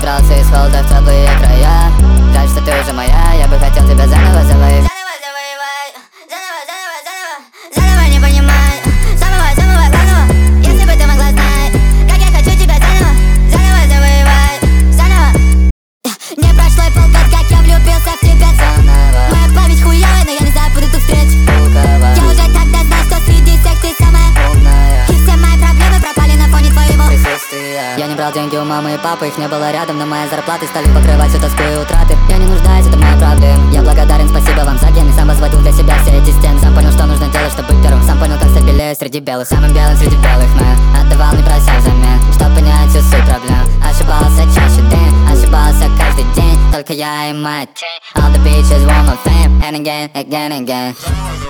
Выбрался из холода в теплые края. Жаль, что ты уже моя, я бы хотел тебя заново завоевать. Заново не понимаю, самого главного. Если бы ты могла знать, как я хочу тебя заново завоевать, заново. Не прошло и полгода, как я влюбился в тебя заново. Моя память хуёвая, но я не забуду ту встречу. Я уже тогда знал, что среди всех ты самая умная. И все мои проблемы пропали на фоне твоего присутствия. Я не брал деньги у мамы и папы, их не было рядом, но мои зарплаты стали покрывать всю тоску и утраты. Я не нуждаюсь, это моя проблема. Я благодарен, спасибо вам за гены. Сам возводил для себя все эти стены. Сам понял, что нужно делать, чтобы быть первым. Сам понял, как стать белее среди белых. Самым белым среди белых, но отдавал, не прося взамен, чтоб понять всю суть проблем. Ошибался чаще день, ошибался каждый день. Только я и моя тень. All the bitches want my fame, and again, again, again.